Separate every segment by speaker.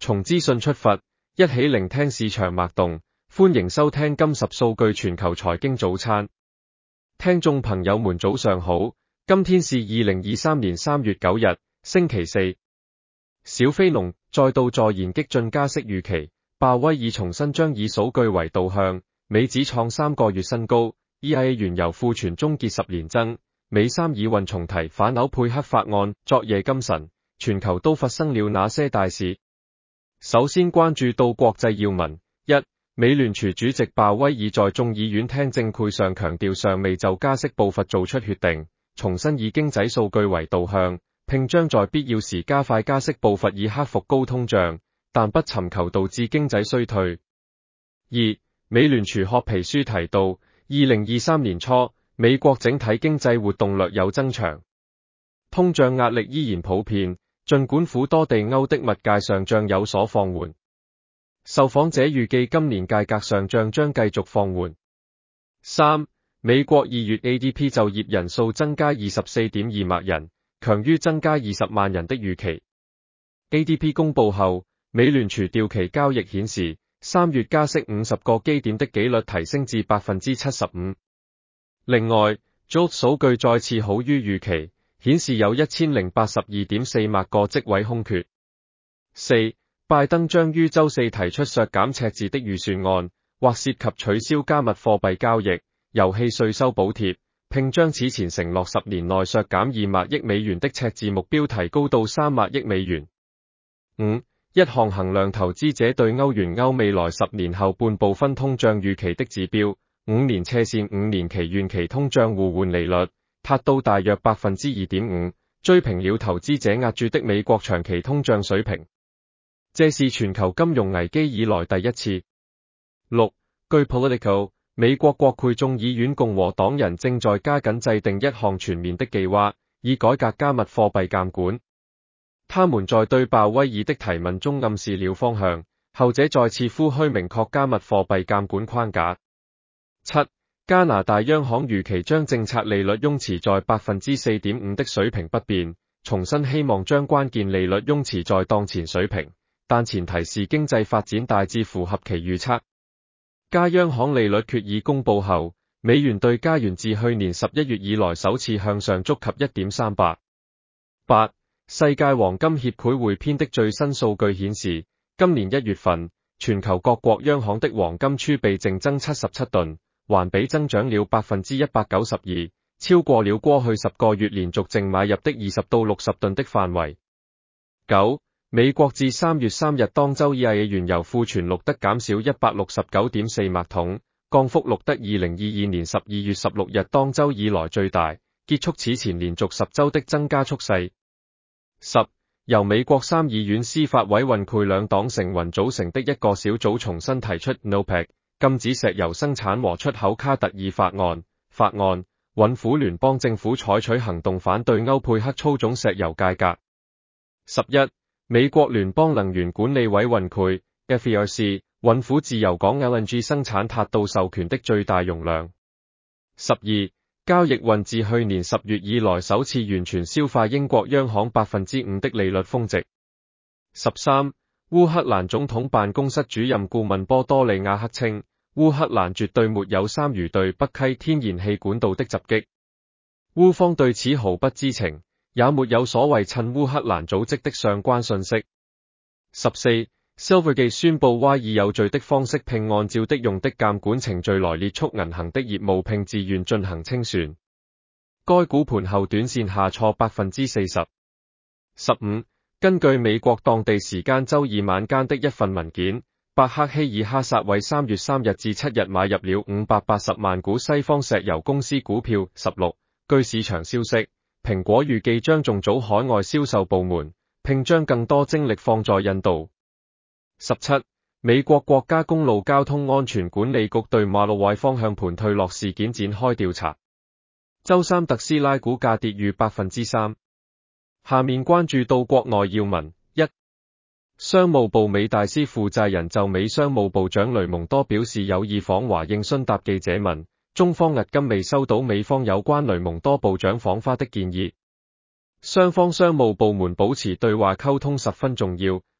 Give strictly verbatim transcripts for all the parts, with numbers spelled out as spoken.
Speaker 1: 從資訊出發，一起聆聽市場脈動。歡迎收聽今十數據全球財經早餐。聽眾朋友們早上好，今天是二零二三年三月九日，星期四。小非農再度助燃激進加息預期，鮑威爾重新將以數據為導向，美指創三個月新高 ，E I A 原油庫存終結十連增，美三議運重提反歐佩克法案。昨夜今晨，全球都發生了哪些大事？首先關注到國際要聞。一、美聯儲主席鮑威爾在眾議院聽證會上強調尚未就加息步伐做出決定，重申以經濟數據為導向，並將在必要時加快加息步伐以克服高通脹，但不尋求導致經濟衰退。二、美聯儲褐皮書提到，二零二三年初，美國整體經濟活動略有增長，通脹壓力依然普遍，儘管苦多地歐的物價上漲有所放緩。受訪者預計今年價格上漲將繼續放緩。三、美國二月 A D P 就業人數增加二十四點二萬人，強於增加二十萬人的預期。A D P 公佈後，美聯儲掉期交易顯示，三月加息五十個基點的幾率提升至百分之七十五。另外 ，J O B S 數據再次好於預期，顯示有一千零八十二點四萬個職位空缺。四、拜登將於周四提出削減赤字的預算案，或涉及取消加密貨幣交易、遊戲稅收補貼，並將此前承諾十年內削減二萬億美元的赤字目標提高到三萬億美元。五、一項衡量投資者對歐元歐未來十年後半部分通脹預期的指標，五年斜線五年期遠期通脹互換利率達到大約百分之二點五，追平了投資者押注的美國長期通脹水平。這是全球金融危機以來第一次。六、據 Politico， 美國國會眾議院共和黨人正在加緊制定一項全面的計劃，以改革加密貨幣監管。他們在對鮑威爾的提問中暗示了方向，後者再次呼籲明確加密貨幣監管框架。七、加拿大央行預期將政策利率擁持在百分之四點五的水平不變，重申希望將關鍵利率擁持在當前水平，但前提是經濟發展大致符合其預測。加央行利率決議公佈後，美元對加元自去年十一月以來首次向上觸及 一點三八。八、世界黃金協會匯編的最新數據顯示，今年一月份，全球各國央行的黃金儲備淨增七十七噸，環比增長了百分之一百九十二，超過了過去十個月連續淨買入的二十到六十噸的範圍。九、美國至三月三日當周 E I A 原油庫存錄得減少一百六十九點四萬桶，降幅錄得二零二二年十二月十六日當周以來最大，結束此前連續十周的增加速勢。十、由美國參議院司法委員會兩黨成員組成的一個小組重新提出 OPEC 禁止石油生產和出口卡特爾法案，法案允許聯邦政府採取行動反對歐佩克操縱石油價格。十一、美國聯邦能源管理委員會 F E R C 允許自由港 L N G 生產達到授權的最大容量。十二、交易運自去年十月以來首次完全消化英國央行百分之五的利率峰值。十三、烏克蘭總統辦公室主任顧問波多利亞克稱，烏克蘭絕對沒有參與對北溪天然氣管道的襲擊，烏方對此毫不知情，也沒有所謂趁烏克蘭組織的相關信息。十四、Silvergate 宣布歪以有罪的方式並按照的用的監管程序來列出銀行的業務並自願進行清算，該股盤後短線下挫百分之四十。十五、根據美國當地時間周二晚間的一份文件，伯克希爾哈撒韋三月三日至七日買入了五百八十萬股西方石油公司股票。十六、據市場消息，蘋果預計將重組海外銷售部門，並將更多精力放在印度。十七、美國國家公路交通安全管理局對馬路外方向盤退落事件展開調查。周三特斯拉股價跌逾百分之三。下面關注到國內要聞。一、商務部美大司負責人就美商務部長雷蒙多表示有意訪華應詢答記者問，中方至今未收到美方有關雷蒙多部長訪華的建議。雙方商務部門保持對話溝通十分重要，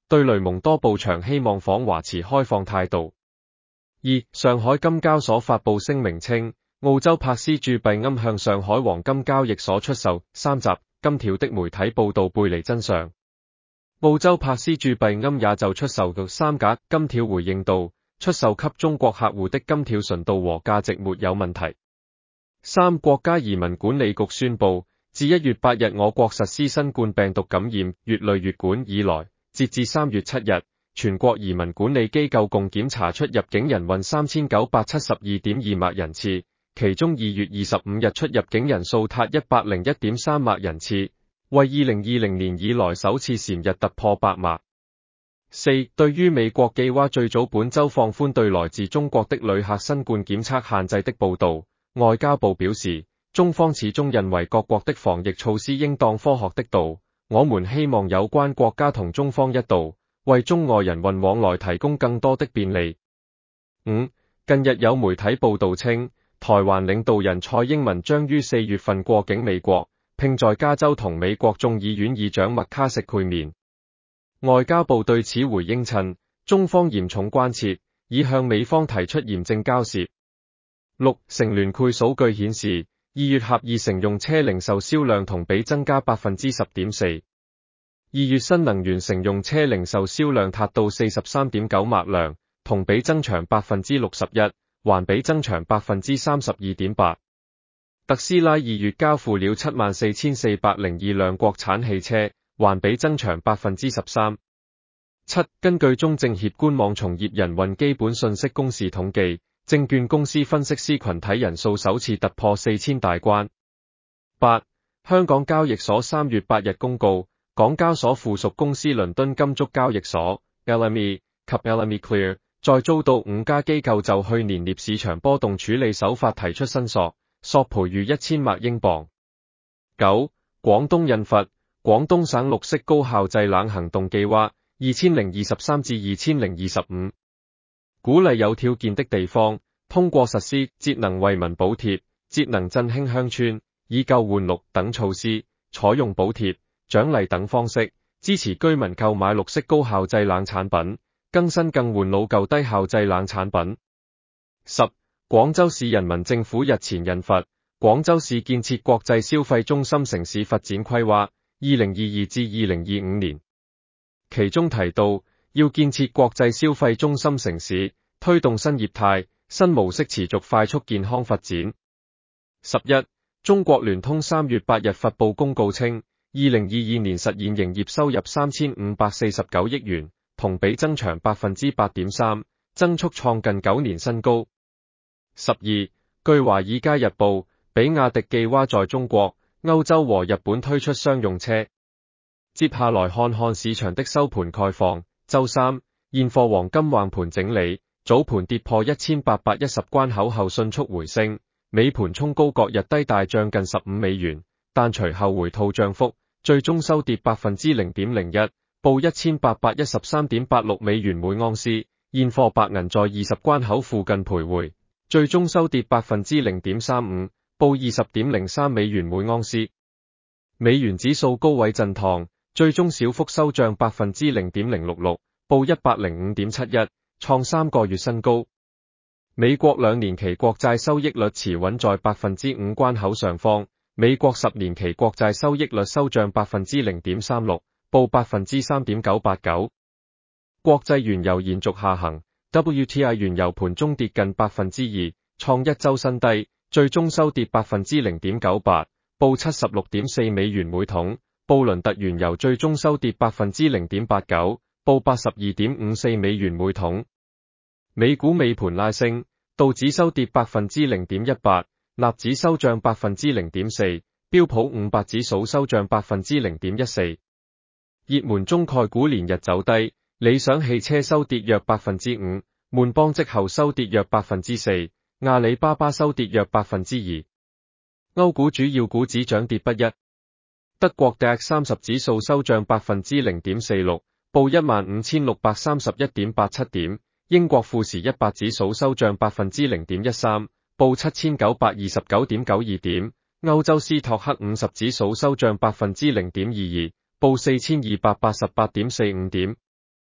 Speaker 1: 對雷蒙多布場希望訪華持開放態度。二、上海金交所發布聲明稱，澳洲柏斯鑄幣龕向上海黃金交易所出售三集金條的媒體報道背離真相。澳洲柏斯鑄幣龕也就出售嘅三假金條回應道，出售給中國客戶的金條純度和價值沒有問題。三、國家移民管理局宣布，自一月八日我國實施新冠病毒感染乙類乙管以來，截至三月七日，全國移民管理機構共檢查出入境人運三千九百七十二點二萬人次，其中二月二十五日出入境人數達一百零一點三萬人次，為二零二零年以來首次禪日突破百萬。四、對於美國寄華最早本周放寬對來自中國的旅客新冠檢測限制的報道，外交部表示，中方始終認為各國的防疫措施應當科學的度，我們希望有關國家同中方一道，為中外人運往來提供更多的便利。五、近日有媒體報道稱，台灣領導人蔡英文將於四月份過境美國，並在加州同美國眾議院議長麥卡錫會面。外交部對此回應稱，中方嚴重關切，已向美方提出嚴正交涉。六、乘聯會數據顯示，二月合二乘用車零售銷量同比增加 百分之十點四。二月新能源乘用車零售銷量達到 四十三點九萬輛，同比增長 百分之六十一，環比增長 百分之三十二點八。特斯拉二月交付了 七萬四千四百零二輛國產汽車，環比增長 百分之十三。七、根據中證協官網從業人運基本信息公示統計，證券公司分析師群體人數首次突破四千大關。八、香港交易所三月八日公告，港交所附屬公司倫敦金足交易所 L M E 及 L M E Clear 在遭到五家機構就去年鎳市場波動處理手法提出申索，索賠逾一千萬英鎊。九、廣東印發廣東省綠色高效製冷行動計劃二千零二十三至二千零二十五，鼓勵有條件的地方，通過實施節能惠民補貼、節能振興鄉村、以舊換綠等措施，採用補貼、獎勵等方式，支持居民購買綠色高效製冷產品，更新更換老舊低效製冷產品。十、廣州市人民政府日前印發《廣州市建設國際消費中心城市發展規劃二零二二至二零二五年》，其中提到要建設國際消費中心城市，推動新業態、新模式持續快速健康發展。十一、中國聯通三月八日發布公告稱，二零二二年實現營業收入三千五百四十九億元，同比增長 百分之八點三， 增速創近九年新高。十二、據華爾街日報，比亞迪寄華在中國、歐洲和日本推出商用車。接下來看看市場的收盤概況。周三，現貨黃金橫盤整理，早盤跌破一千八百一十關口後迅速回升，尾盤衝高各日低大漲近十五美元，但隨後回吐漲幅，最終收跌 百分之零點零一，報一千八百一十三點八六美元每盎司。現貨白銀在二十關口附近徘徊，最終收跌 百分之零點三五，報二十點零三美元每盎司。美元指數高位震盪，最終小幅收漲 百分之零點零六六，報一百零五點七一，創三個月新高。美國兩年期國債收益率持穩在 百分之五 關口上方，美國十年期國債收益率收漲 百分之零點三六，報 百分之三點九八九。國際原油延續下行 ，W T I 原油盤中跌近 百分之二，創一周新低，最終收跌 百分之零點九八，報 七十六點四美元每桶。布倫特原油最終收跌 百分之零點八九，報 八十二點五四美元每桶。美股尾盤拉升，道指收跌 百分之零點一八，納指收漲 百分之零點四，標普五百指數收漲 百分之零點一四。熱門中概股連日走低，理想汽車收跌約 百分之五，悶邦績後收跌約 百分之四，阿里巴巴收跌約 百分之二。歐股主要股指漲跌不一。德國 D A X 三十指數收漲 百分之零點四六，報 一萬五千六百三十一點八七點。英國富時一百指數收漲 百分之零點一三，報七千九百二十九點九二點。歐洲斯托克五十指數收漲 百分之零點二二，報四千二百八十八點四五點。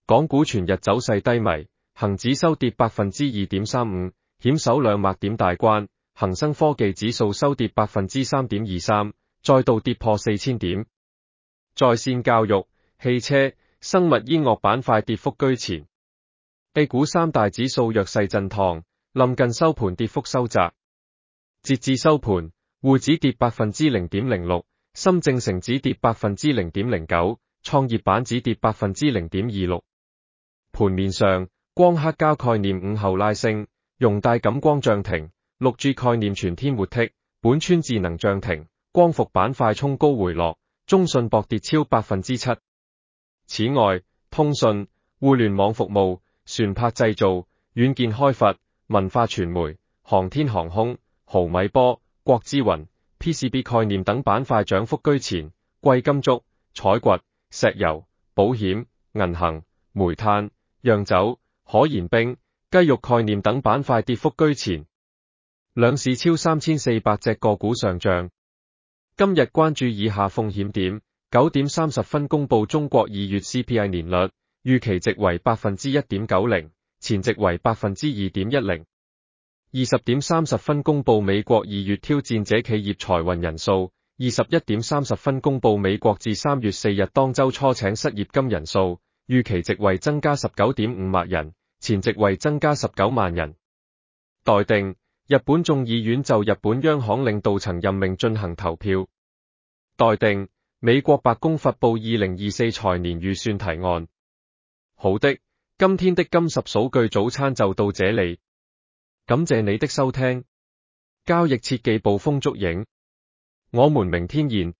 Speaker 1: 港股全日走勢低迷，恒指收跌百分之二點三五，險守兩百點大關，恒生科技指數收跌百分之三點二三，再度跌破四千點。在線教育、汽車、生物醫藥板塊跌幅居前。A 股三大指數弱勢震盪，臨近收盤跌幅收窄。截至收盤，滬指跌百分之零點零六，深證成指跌百分之零點零九，創業板指跌百分之零點二六。盤面上，光刻膠概念午後拉升，容大感光漲停，六 G 概念全天活剔，本村智能漲停，光伏板塊衝高回落，中信博跌超百分之七。此外，通訊、互聯網服務、船舶製造、軟件開發、文化傳媒、航天航空、毫米波、國之雲、P C B 概念等板塊漲幅居前，貴金屬、採掘、石油、保險、銀行、煤炭、釀酒、可燃冰、雞肉概念等板塊跌幅居前。兩市超三千四百隻個股上漲。今日關注以下風險點：九點三十分公布中國二月 C P I 年率，預期值為百分之一點九零，前值為百分之二點一零。二十點三十分公布美國二月挑戰者企業財運人數，二十一點三十分公布美國至三月四日當周初請失業金人數，預期值為增加十九點五萬人，前值為增加十九萬人。待定，日本眾議院就日本央行領導層任命進行投票。待定，美國白宮發布二零二四財年預算提案。好的，今天的金十數據早餐就到這裡，感謝你的收聽。交易切忌捕風捉影，我們明天見。